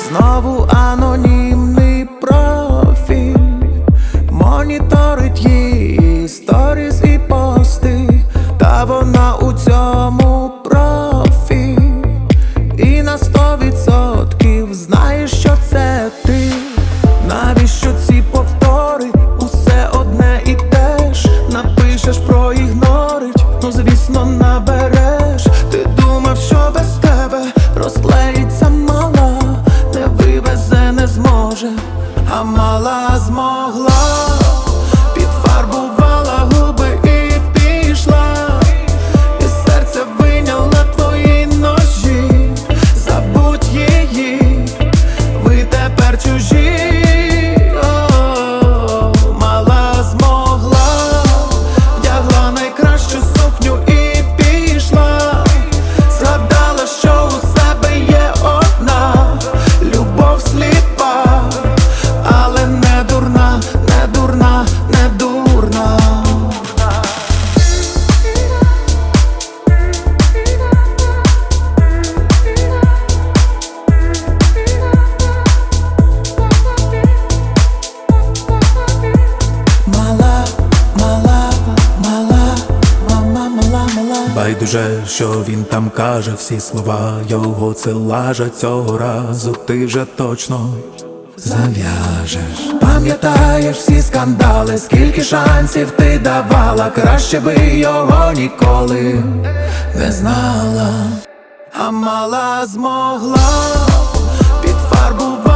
Знову анонімний профіль моніторить її сторіс і пости, та вона у цьому профі, і на 100% знає, що це ти. Навіщо ці повтори? Усе одне і те ж. Напишеш, проігнорить, ну звісно набереш. Ти думав, що без тебе розклеїться мала, не вивезе, не зможе, а мала змогла. Підфарбувала губи і пішла, і серце вийняла твої ножі. Забудь її, ви тепер чужі. Мала змогла, вдягла найкращу сукню і пішла. Згадала, що у себе є одна любов сліпа, але не дурна, не дурна, не дурна. Мала, мала, мала, мама, мала, мала. Байдуже, що він там каже, всі слова його це лажа. Цього разу ти вже точно зав'яжеш. Пам'ятаєш всі скандали, скільки шансів ти давала, краще би його ніколи не знала. А мала змогла підфарбувати